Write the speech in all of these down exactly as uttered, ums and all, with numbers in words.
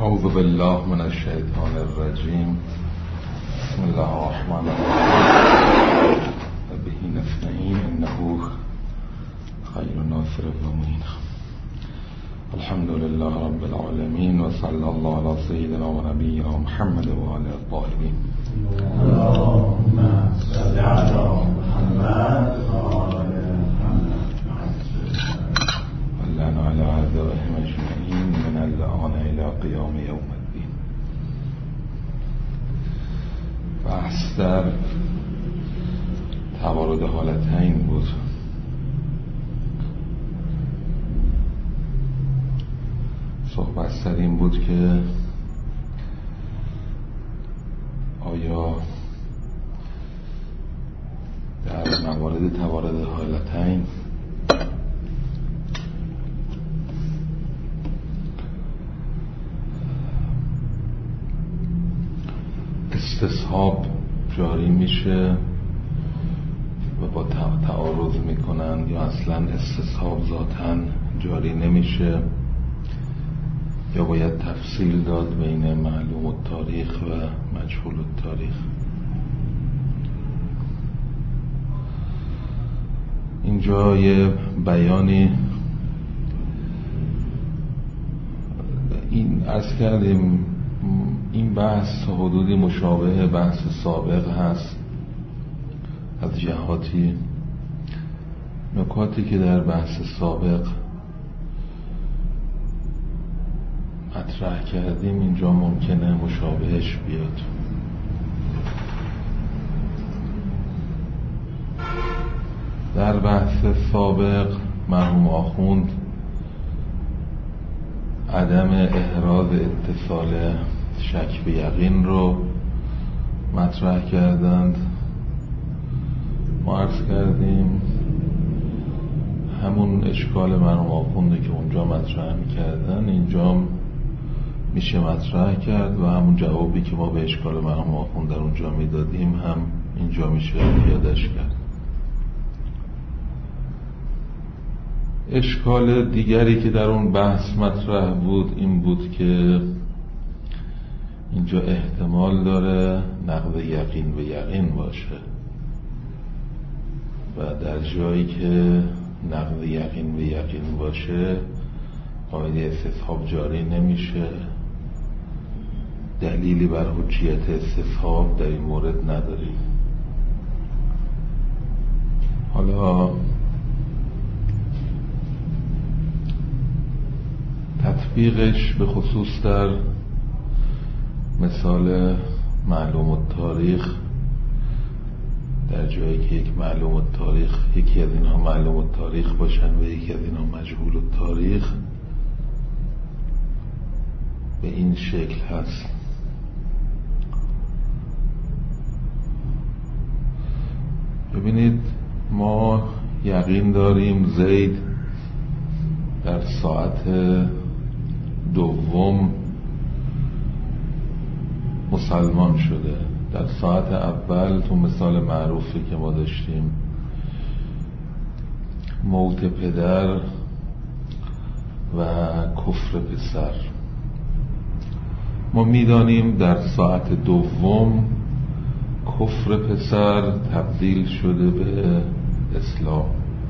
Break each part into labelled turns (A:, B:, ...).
A: اعوذ بالله من الشیطان الرجیم. بسم الله الرحمن الرحیم. و به نستعین انه خیر ناصر و معین. الحمد لله رب العالمین و صلی الله علی سیدنا و نبینا محمد و آله الطاهرین.
B: اللهم صل علی محمد و آل محمد
A: ولنا علی اعدائهم اجمعین من الآن الی قیام یوم الدین. بحث در توارد حالتین بود. صحبت سر این بود که آیا در موارد توارد حالتین استصحاب جاری میشه و با تعارض میکنن یا اصلا استصحاب ذاتاً جاری نمیشه، یا باید تفصیل داد بین معلوم التاریخ و مجهول التاریخ. اینجا یه بیانی این عرض کردیم، این بحث حدودی مشابه بحث سابق هست از جهاتی. نکاتی که در بحث سابق مطرح کردیم اینجا ممکنه مشابهش بیاد. در بحث سابق مرحوم آخوند عدم احراز اتصال شک به یقین رو مطرح کردند. ما عرض کردیم همون اشکال مرحوم آخونده که اونجا مطرح میکردن اینجا میشه مطرح کرد و همون جوابی که ما به اشکال مرحوم آخوند در اونجا میدادیم هم اینجا میشه پیادش کرد. اشکال دیگری که در اون بحث مطرح بود این بود که اینجا احتمال داره نقض یقین به یقین باشه و در جایی که نقض یقین به یقین باشه قاعده استصحاب جاری نمیشه. دلیلی بر حجیت استصحاب در این مورد نداریم. حالا تطبیقش به خصوص در مثال معلوم التاریخ، در جایی که یک معلوم التاریخ یکی از اینها معلوم التاریخ باشن و یکی از اینها مجهول التاریخ، به این شکل هست. ببینید ما یقین داریم زید در ساعت دوم مسلمان شده. در ساعت اول تو مثال معروفی که ما داشتیم موت پدر و کفر پسر، ما میدانیم در ساعت دوم کفر پسر تبدیل شده به اسلام.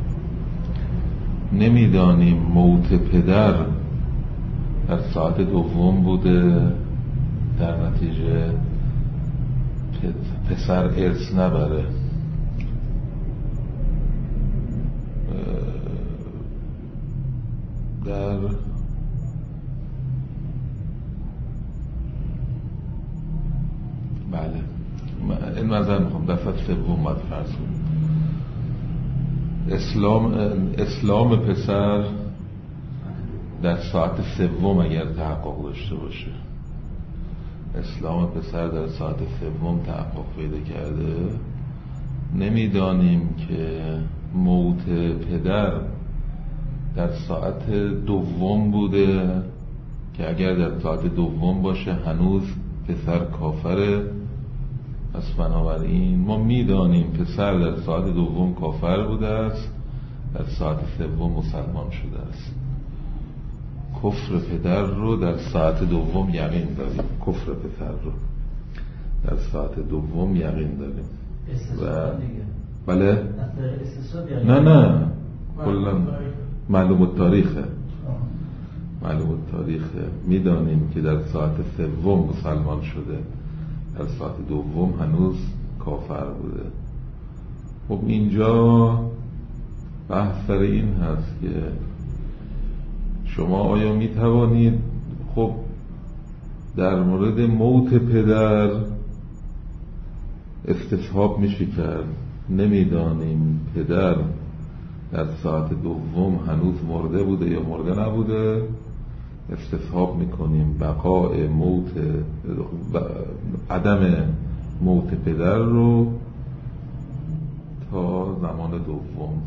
A: نمیدانیم موت پدر در ساعت دوم بوده، در نتیجه پسر ارث نبره. در بله این نظر میخوام دفعه سوم باید فرض کنیم اسلام اسلام پسر در ساعت سوم اگر تحقق داشته باشه، اسلام پسر در ساعت سوم تحقق پیدا کرده، نمیدانیم که موت پدر در ساعت دوم بوده که اگر در ساعت دوم باشه هنوز پسر کافره. پس بنابراین ما میدانیم پسر در ساعت دوم کافر بوده است، در ساعت سوم مسلمان شده است. کفر پدر رو در ساعت دوم یقین داریم. کفر پدر رو در ساعت دوم یقین داریم. و بله نه نه کلا معلوم التاریخه معلوم التاریخه میدانیم که در ساعت سوم مسلمان شده، در ساعت دوم هنوز کافر بوده. خب اینجا بحث سر این هست که شما آیا می توانید خب در مورد موت پدر استصحاب میشه کرد، نمیدانیم پدر در ساعت دوم هنوز مرده بوده یا مرده نبوده، استصحاب میکنیم بقای موت عدم موت پدر رو تا زمان دوم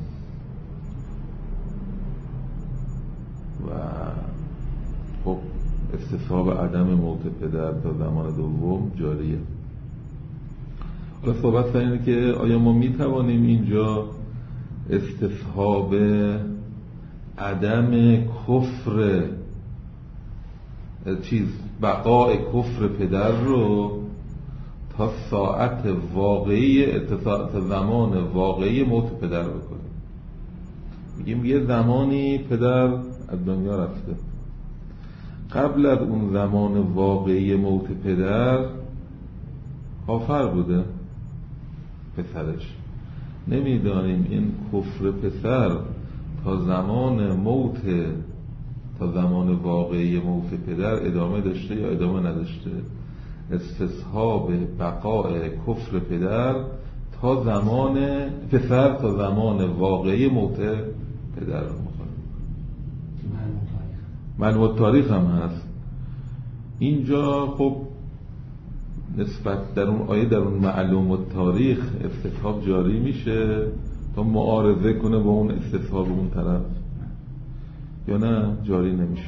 A: و خب استصحاب عدم موت پدر تا زمان دوم جاریه. حالا صحبت سر اینه که آیا ما میتوانیم اینجا استصحاب عدم کفر چیز بقای کفر پدر رو تا ساعت واقعی تا زمان واقعی موت پدر بکنیم. میگیم یه زمانی پدر از دنیا رفته، قبل از اون زمان واقعی موت پدر کافر بوده پسرش، نمیدانیم این کفر پسر تا زمان موت تا زمان واقعی موت پدر ادامه داشته یا ادامه نداشته. استصحاب بقای کفر پدر تا زمان پسر تا زمان واقعی موت پدر رو می‌خونیم. معلوم تاریخ هم هست اینجا. خب نسبت در اون آیه در اون معلوم تاریخ استصحاب جاری میشه تا معارضه کنه با اون استصحاب اون طرف یا نه جاری نمیشه.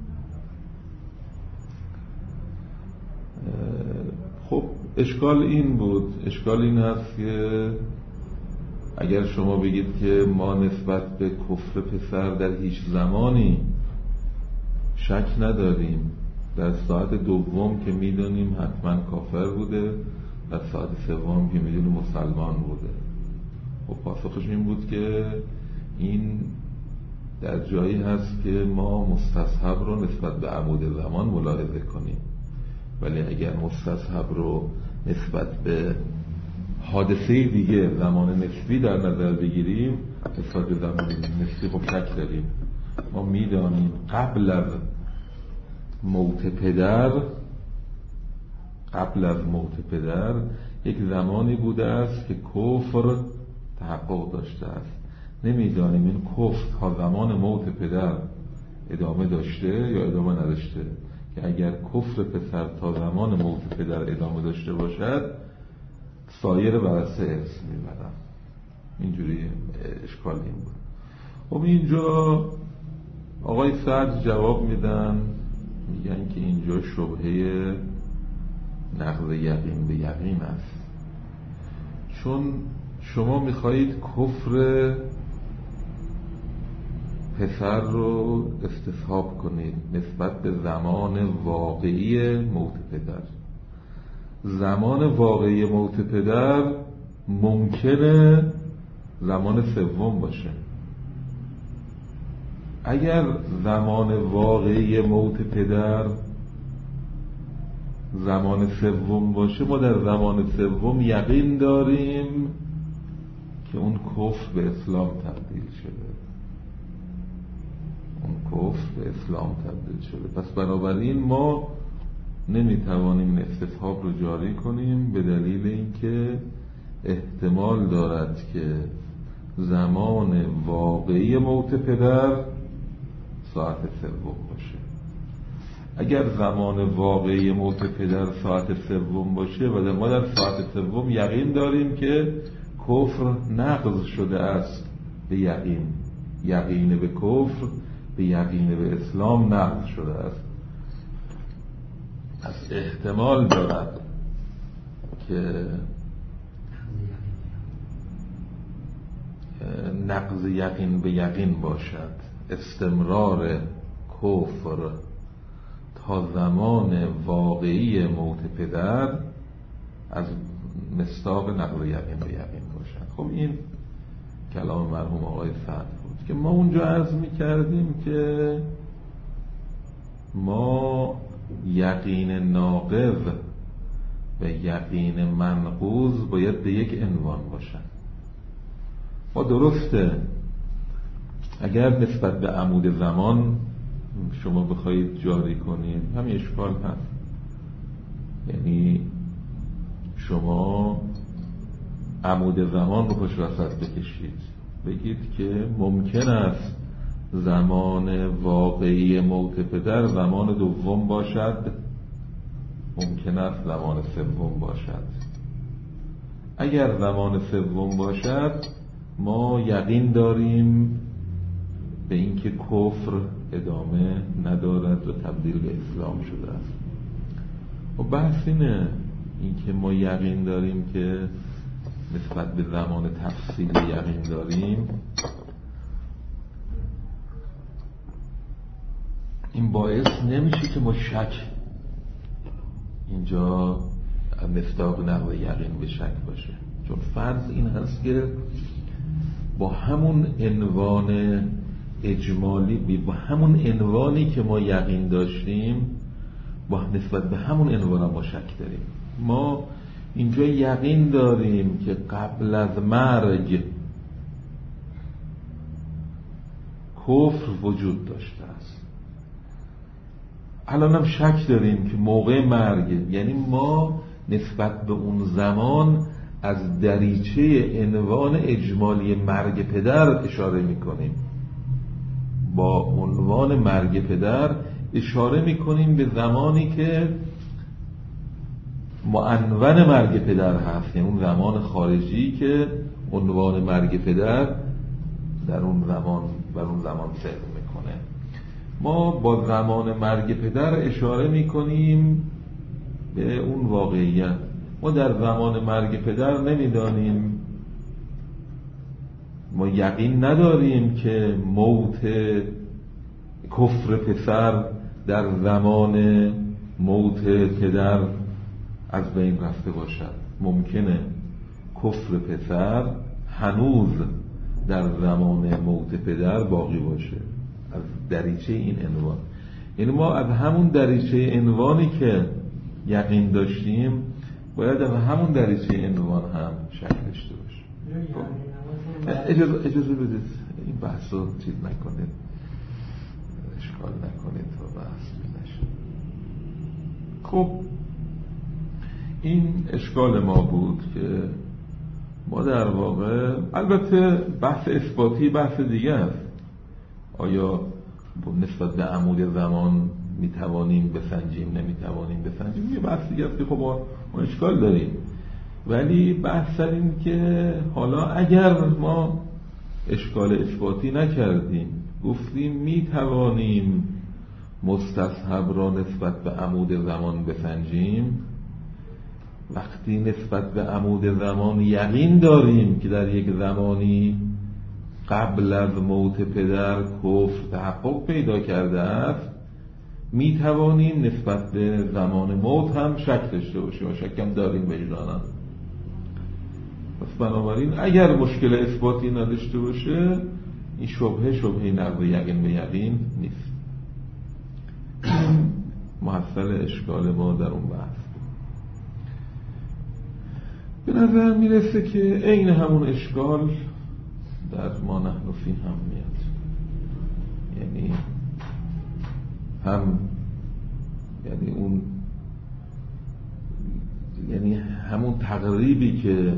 A: خب اشکال این بود، اشکال این هست که اگر شما بگید که ما نسبت به کفر پسر در هیچ زمانی شک نداریم، در ساعت دوم که میدونیم حتما کافر بوده، در ساعت سوم که میدونیم مسلمان بوده، خب پاسخش این بود که این در جایی هست که ما مستصحب رو نسبت به عمود زمان ملاحظه کنیم، ولی اگر مستصحب رو نسبت به حادثه دیگه زمان نسبی در نظر بگیریم، نسبت به زمان نسبی خب شک داریم. ما میدانیم قبل از موت پدر قبل از موت پدر یک زمانی بوده است که کفر تحقق داشته است. نمیدانیم این کفر تا زمان موت پدر ادامه داشته یا ادامه نداشته، که اگر کفر پسر تا زمان موت پدر ادامه داشته باشد سایر برسه ارث میبرن. اینجوری اشکال این بود. خب اینجا آقای سعد جواب میدن، میگن که اینجا شبهه نقض یقین به یقین است، چون شما میخواهید کفر پسر رو استصحاب کنید نسبت به زمان واقعی موت پدر. زمان واقعی موت پدر ممکنه زمان سوم باشه. اگر زمان واقعی موت پدر زمان سوم باشه، ما در زمان سوم یقین داریم که اون کفر به اسلام تبدیل شده، اون کفر به اسلام تبدیل شده. پس بنابراین ما نمیتوانیم استصحاب رو جاری کنیم به دلیل اینکه احتمال دارد که زمان واقعی موت پدر ساعت سوم باشه. اگر زمان واقعی موت پدر ساعت سوم باشه و ما در ساعت سوم یقین داریم که کفر نقض شده است به یقین، یقین به کفر به یقین به اسلام نقض شده است، پس احتمال دارد که نقض یقین به یقین باشد، استمرار کفر تا زمان واقعی موت پدر از مصداق نقل یقین به یقین باشد. خب این کلام مرحوم آقای سعد بود که ما اونجا عرض می‌کردیم که ما یقین ناقض و یقین منقوض باید به یک عنوان باشن. ما درسته اگر نسبت به عمود زمان شما بخواید جاری کنید همین اشکال هست، یعنی شما عمود زمان رو پشت وسط بکشید، بگید که ممکن است زمان واقعی موت پدر زمان دوم باشد، ممکن است زمان سوم باشد. اگر زمان سوم باشد ما یقین داریم به اینکه کفر ادامه ندارد و تبدیل به اسلام شده است. و بحث اینه، اینکه ما یقین داریم که نسبت به زمان تفصیل یقین داریم، این باعث نمیشه که ما شک اینجا مصداق نقل یقین به شک باشه، چون فرض این هست که با همون عنوان اجمالی، با همون عنوانی که ما یقین داشتیم، با نسبت به همون عنوان ما شک داریم. ما اینجا یقین داریم که قبل از مرگ کفر وجود داشته است، الان هم شک داریم که موقع مرگ، یعنی ما نسبت به اون زمان از دریچه عنوان اجمالی مرگ پدر اشاره میکنیم، با عنوان مرگ پدر اشاره میکنیم به زمانی که معنون مرگ پدر هست، یعنی اون زمان خارجی که عنوان مرگ پدر در اون زمان بر اون زمان صدق میکنه. ما با زمان مرگ پدر اشاره میکنیم به اون واقعیت. ما در زمان مرگ پدر نمیدانیم، ما یقین نداریم که موت کفر پسر در زمان موت پدر از بین رفته باشد. ممکنه کفر پسر هنوز در زمان موت پدر باقی باشه از دریچه این عنوان. یعنی ما از همون دریچه عنوانی که یقین داشتیم باید از همون دریچه عنوان هم شک داشته باشیم. اجازه, اجازه بدید این بحث رو چیز نکنید، اشکال نکنید تا بحث نشه. خب این اشکال ما بود که ما در واقع، البته بحث اثباتی بحث دیگه است، آیا نسبت به عمود زمان میتوانیم بسنجیم نمیتوانیم بسنجیم، یه بحث دیگه است که خب ما اشکال داریم. ولی بحث این که حالا اگر ما اشکال اثباتی نکردیم، گفتیم میتوانیم مستصحب را نسبت به عمود زمان بسنجیم، وقتی نسبت به عمود زمان یقین داریم که در یک زمانی قبل از موت پدر کفر تحقق پیدا کرده است، می توانیم نسبت به زمان موت هم شک داشته باشیم و شک هم داریم وجدانا. پس بنابراین اگر مشکل اثباتی نداشته باشه این شبهه شبهه نقض یقین به یقین نیست. محصل اشکال ما در اون بحث به نظر میرسه که عین همون اشکال در ما نحن فی هم میاد، یعنی هم یعنی اون یعنی همون تقریبی که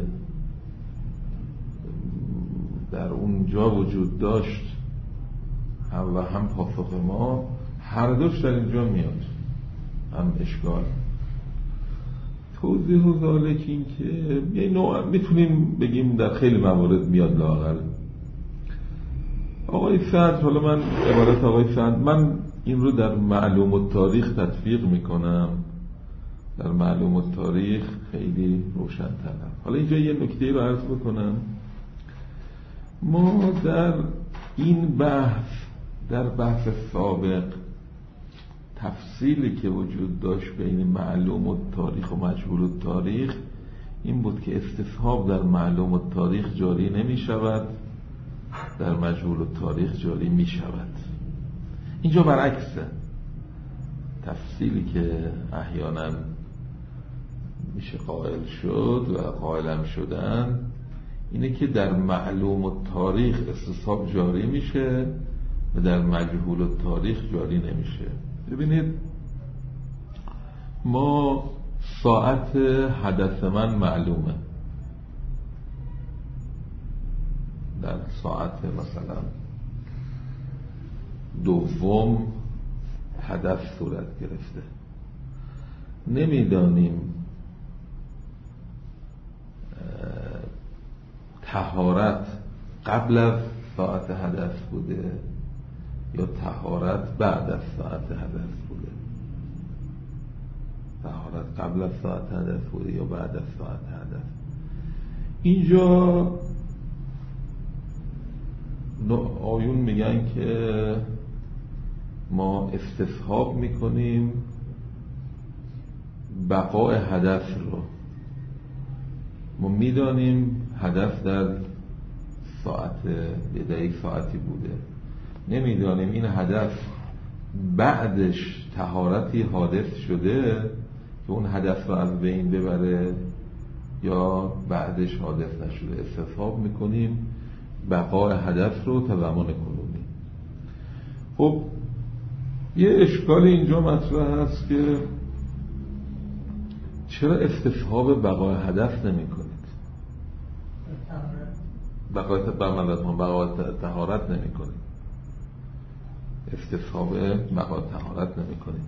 A: در اونجا وجود داشت هم و هم پاسخ ما هر دوش در اینجا میاد، هم اشکال. توضیح و ذالک این که یه نوع میتونیم بگیم در خیلی موارد میاد لااقل. آقای سعد، حالا من عبارت آقای سعد، من این رو در معلوم التاریخ تطبیق میکنم، در معلوم التاریخ خیلی روشن ترم. حالا اینجا یه نکته رو عرض بکنم. ما در این بحث، در بحث سابق تفصیلی که وجود داشت بین معلوم التاریخ و مجهول التاریخ این بود که استصحاب در معلوم التاریخ جاری نمی شود، در مجهول التاریخ جاری می شود. اینجا برعکسه. تفصیلی که احیانا میشه قائل شد و قائلم شدن اینه که در معلوم التاریخ استصحاب جاری میشه و در مجهول التاریخ جاری نمیشه. ببینید ما ساعت حدث من معلومه، در ساعت مثلا دوم حدث صورت گرفته، نمیدانیم طهارت قبل از ساعت حدث بوده یا طهارت بعد از ساعت حدث بوده، طهارت قبل از ساعت حدث بوده یا بعد از ساعت حدث. اینجا آیون میگن که ما استصحاب میکنیم بقای حدث رو. ما میدانیم حدث در ساعت یه دقیقه ساعتی بوده، نمیدانیم این حدث بعدش طهارتی حادث شده که اون حدث رو از بین ببره یا بعدش حادث نشده. استصحاب میکنیم بقای حدث رو تا زمان کنونی. خب یه اشکال اینجا مطرح هست که چرا استصحاب بقای حدث نمی کنید؟ بقای بقای طهارت نمی کنید، استصحاب بقای طهارت نمی کنید.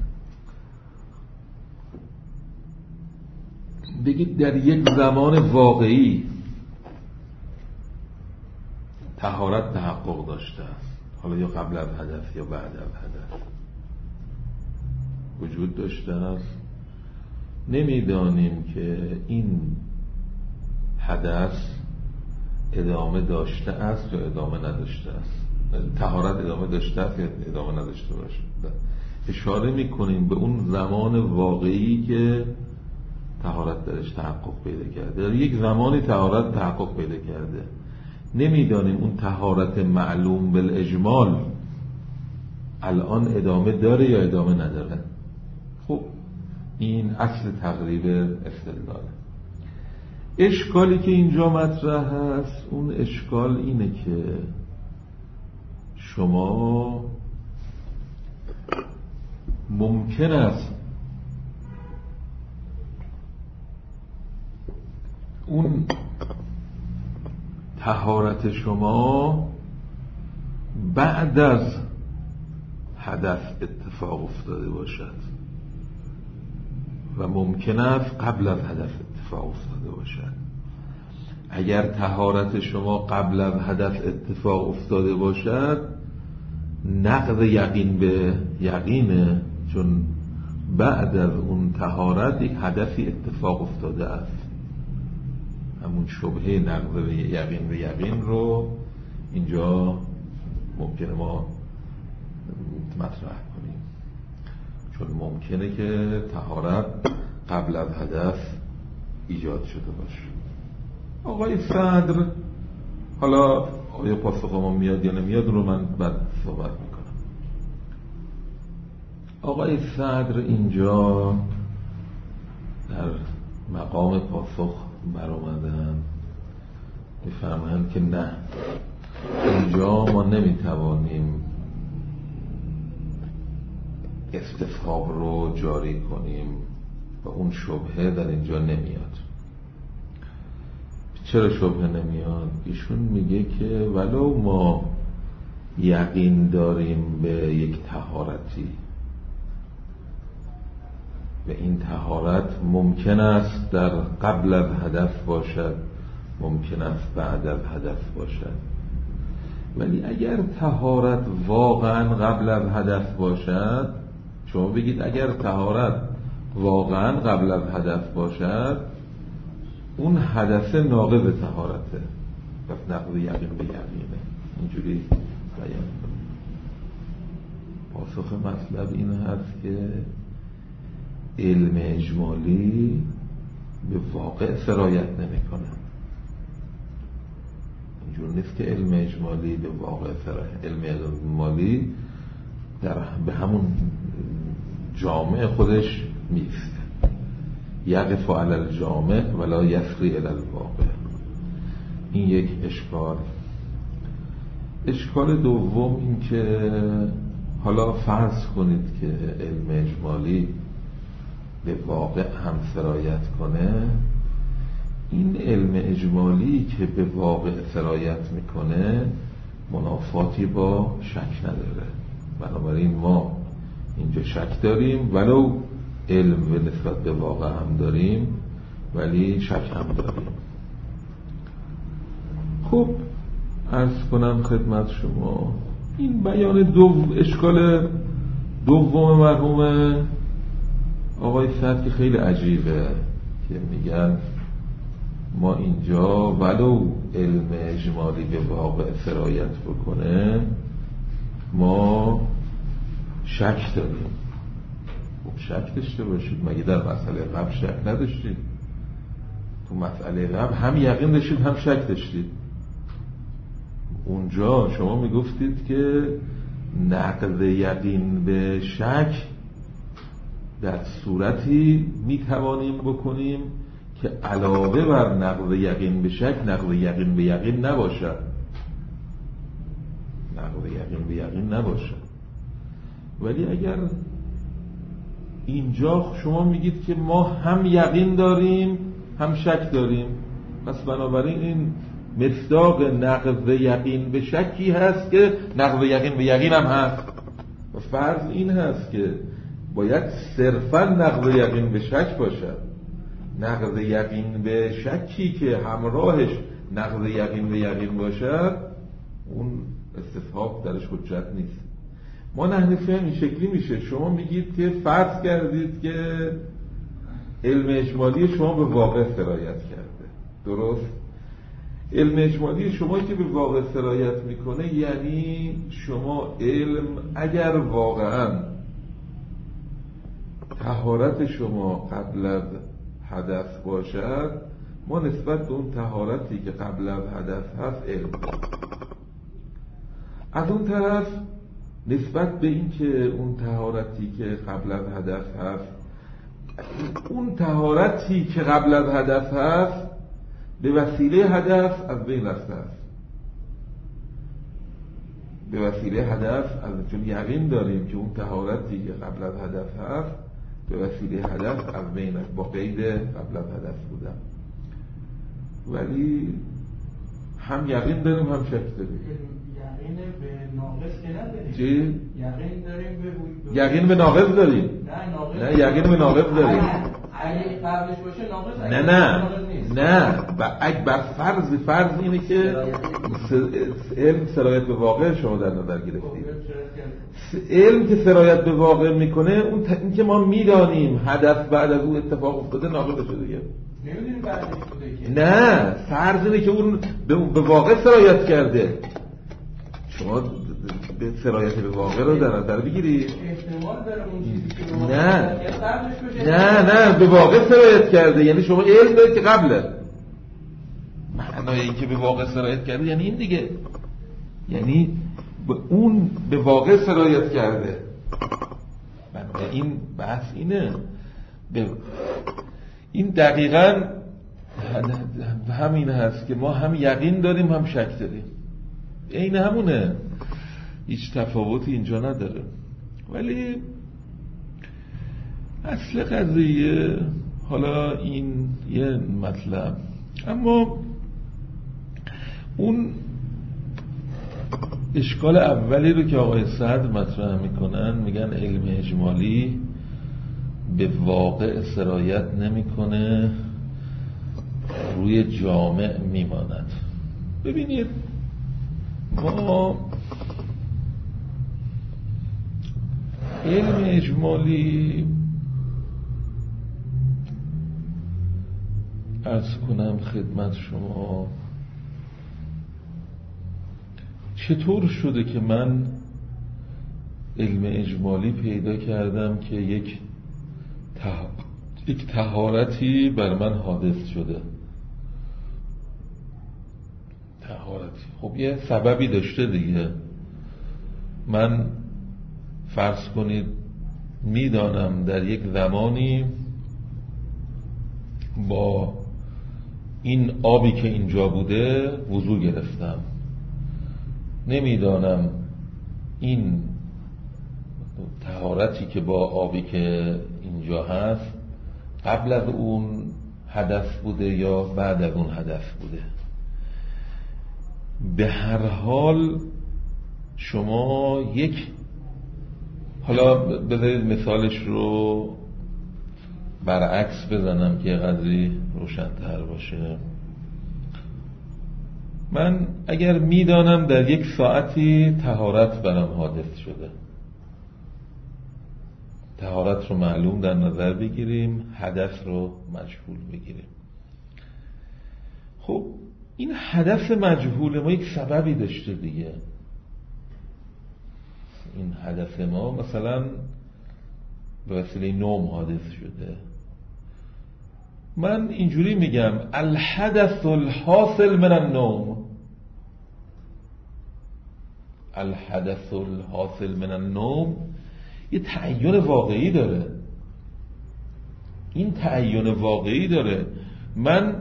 A: بگید در یک زمان واقعی طهارت تحقق داشته است، حالا یا قبل از حدث یا بعد از حدث وجود داشته است، نمیدانیم که این حدث ادامه داشته است یا ادامه نداشته است، طهارت ادامه داشته است یا ادامه نداشته باشه. اشاره میکنیم به اون زمان واقعی که طهارت درش تحقق پیدا کرده. در یک زمانی طهارت تحقق پیدا کرده، نمیدانیم اون طهارت معلوم بالاجمال الان ادامه داره یا ادامه نداره. خب این اصل تقریب استدلاله. اشکالی که اینجا مطرح هست، اون اشکال اینه که شما ممکن است اون طهارت شما بعد از حدث اتفاق افتاده باشد و ممکن است قبل از حدث اتفاق افتاده باشد. اگر طهارت شما قبل از حدث اتفاق افتاده باشد نقض یقین به یقینه، چون بعد از اون طهارت یک حدثی اتفاق افتاده است. همون شبهه نقض یقین به یقین رو اینجا ممکنه ما مطرح کنیم، چون ممکنه که طهارت قبل از حدث ایجاد شده باشه. آقای صدر، حالا آیا پاسخ ما میاد یا نمیاد رو من بعد صحبت میکنم. آقای صدر اینجا در مقام پاسخ بر اومدن میفهمند که نه، اینجا ما نمیتوانیم استصحاب رو جاری کنیم و اون شبهه در اینجا نمیاد. چرا شبهه نمیاد؟ ایشون میگه که ولو ما یقین داریم به یک طهارتی و این طهارت ممکن است در قبل از حدث باشد، ممکن است بعد از حدث باشد، ولی اگر طهارت واقعا قبل از حدث باشد، شما بگید اگر طهارت واقعا قبل از حدث باشد اون حدث ناقض طهارته، پس نقض یقین به یقینه. اینجوری بیان کنید. پاسخ مطلب این هست که علم اجمالی به واقع سرایت نمی‌کنه. اینجور نیست که علم اجمالی به واقع سرایت، علم اجمالی در به همون جامع خودش نیست. یقف علی الجامع ولا یسری الی الواقع. این یک اشکال. اشکال دوم این که حالا فرض کنید که علم اجمالی به واقع هم سرایت کنه، این علم اجمالی که به واقع سرایت میکنه منافاتی با شک نداره. بنابراین ما اینجا شک داریم، ولو علم به نسبت به واقع هم داریم ولی شک هم داریم. خب عرض کنم خدمت شما این بیان دو اشکال دوم مرحوم آقای سعد که خیلی عجیبه که میگن ما اینجا ولو علم اجمالی به واقع سرایت بکنه ما شک داریم. خب شک داشته باشید، مگه در مسئله قبل شک نداشتید؟ تو مسئله قبل هم یقین داشتید هم شک داشتید. اونجا شما میگفتید که نقض یقین به شک در صورتی میتوانیم بکنیم که علاوه بر نقض یقین به شک نقض یقین به یقین نباشد. نقض یقین به یقین نباشد. ولی اگر اینجا شما میگید که ما هم یقین داریم هم شک داریم، پس بنابراین این مصداق نقض یقین به شکی هست که نقض یقین به یقین هم هست. و فرض این هست که باید صرفا نقض یقین به شک باشد. نقض یقین به شکی که همراهش نقض یقین به یقین باشد اون استصحاب درش حجت نیست. ما نحنفی هم این شکلی میشه. شما میگید که فرض کردید که علم اجمالی شما به واقع سرایت کرده، درست؟ علم اجمالی شما که به واقع سرایت میکنه یعنی شما علم اگر واقعا طهارت شما قبل از حدث باشد ما نسبت به اون طهارتی که قبل از حدث هست علم. از اون طرف نسبت به این که اون طهارتی که قبل از حدث هست اون طهارتی که قبل از حدث هست به وسیله حدث از بین رفته است. به وسیله حدث از چون یقین داریم که اون طهارتی که قبل از حدث هست به وسیله حدث از بین رفت، با قید قبل از حدث بودن. ولی هم یقین داریم هم شک داریم.
B: یقین به ناقص که نداریم.
A: چی؟
B: یقین داریم به
A: یقین به ناقص داریم.
B: نه ناقص.
A: نه یقین به ناقص داریم.
B: اگه قبلش باشه ناقص.
A: نه نه نه و اگه بر فرض فرض اینه که علم سرایت به واقع شما در نظر گرفتید. علم که سرایت به واقع میکنه اون این که ما میدانیم حدث بعد از اون اتفاق افتاده ناقص شده دیگه.
B: نمیدونیم بعدش بوده که.
A: نه فرض اینه که اون به واقع سرایت کرده. شما به سرایت به واقع رو در نظر بگیرید.
B: احتمال داره اون چیزی که
A: نه نه نه به واقع سرایت کرده یعنی شما علم دارید که قبله. معنای این که به واقع سرایت کرده یعنی این دیگه، یعنی به اون به واقع سرایت کرده. این بحث اینه. این دقیقاً همین هست که ما هم یقین داریم هم شک داریم. این همونه، هیچ تفاوتی اینجا نداره. ولی اصل قضیه حالا این یه مطلب، اما اون اشکال اولی رو که آقای سعد مطرح میکنن میگن علم اجمالی به واقع سرایت نمیکنه، روی جامع میماند. ببینید ما علم اجمالی عرض کنم خدمت شما چطور شده که من علم اجمالی پیدا کردم که یک ته... یک طهارتی بر من حادث شده. طهارتی خب یه سببی داشته دیگه. من فرض کنید میدانم در یک زمانی با این آبی که اینجا بوده وضو گرفتم، نمیدانم این طهارتی که با آبی که اینجا هست قبل از اون حدث بوده یا بعد از اون حدث بوده. به هر حال شما یک، حالا بذارید مثالش رو برعکس بزنم که قدری روشن‌تر باشه. من اگر میدانم در یک ساعتی طهارت برام حادث شده، طهارت رو معلوم در نظر بگیریم، حدث رو مجهول بگیریم. خب این حدث مجهول ما یک سببی داشته دیگه. این حدث ما مثلا به وسیله نوم حادث شده. من اینجوری میگم الحدث الحاصل من النوم، الحدث الحاصل من النوم یه تعین واقعی داره. این تعین واقعی داره. من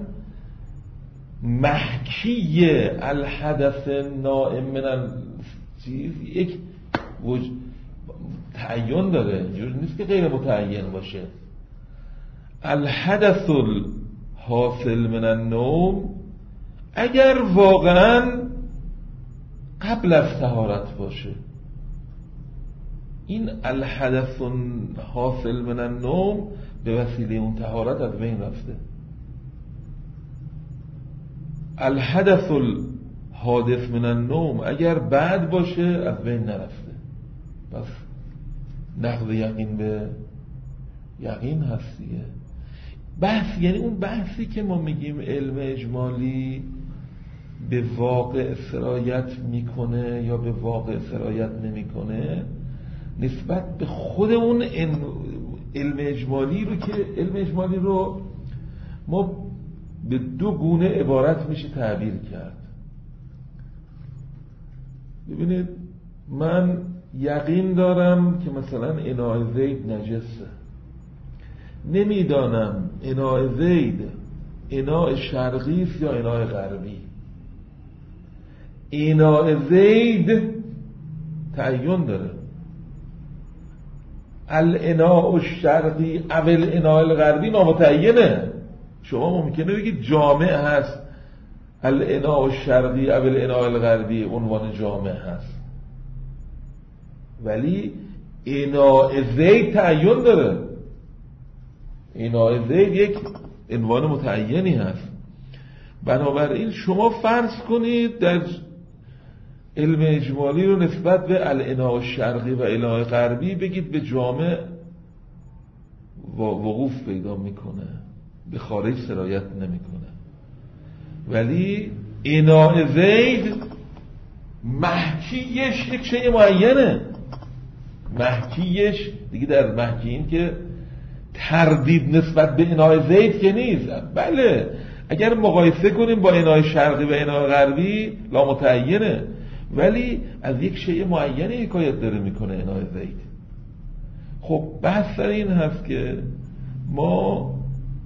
A: محکی الحدث نائم من چیز یک وج... تعین داره، اینجوری نیست که غیر متعین باشه. الحدث الحاصل من النوم اگر واقعا قبل از طهارت باشه، این الحدث حاصل من النوم به وسیله اون طهارت از بین رفته. الحدث الحادث من النوم اگر بعد باشه از بین نرفته. بس نقض یقین به یقین هست دیگه. بحث یعنی اون بحثی که ما میگیم علم اجمالی به واقع سرایت میکنه یا به واقع سرایت نمیکنه، نسبت به خود اون علم اجمالی رو که علم اجمالی رو ما به دو گونه عبارت میشه تعبیر کرد. ببینید من یقین دارم که مثلا اناء زید نجسه، نمیدانم اناء زید اناء شرقی است یا اناء غربی. اناء زید تعین داره، الاناء الشرقی او الاناء الغربی نامتعینه. شما ممکنه بگید جامع هست الاناء الشرقی او الاناء الغربی، عنوان جامع هست، ولی اناء زید تعین داره. اناء زید یک عنوان متعینی هست. بنابراین شما فرض کنید در علم اجمالی رو نسبت به الاناء الشرقی و اناء غربی بگید به جامع وقوف پیدا میکنه، به خارج سرایت نمیکنه. ولی اناء زید محکیش یک شیء معینه. محکیش دیگه در محکی این که تردید نسبت به اناء زید که نیست. بله اگر مقایسه کنیم با اناء شرقی و اناء غربی لامتعینه، ولی از یک شیء معینه حکایت داره میکنه اناء زید. خب بحث سر این هست که ما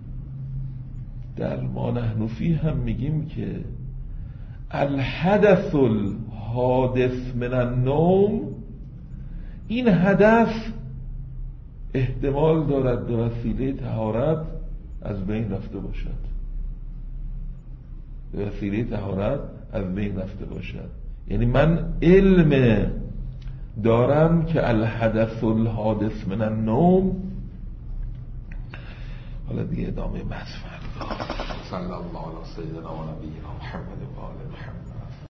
A: در ما نحن فیه هم میگیم که الحدث الحادث من النوم، این حدث احتمال دارد به وسیله طهارت از بین رفته باشد، به وسیله طهارت از بین رفته باشد. یعنی من علم دارم که الحدث الحادث من النوم. حالا دیگه ادامه بحث فردا. صلی الله علی سیدنا و نبینا محمد و آل محمد.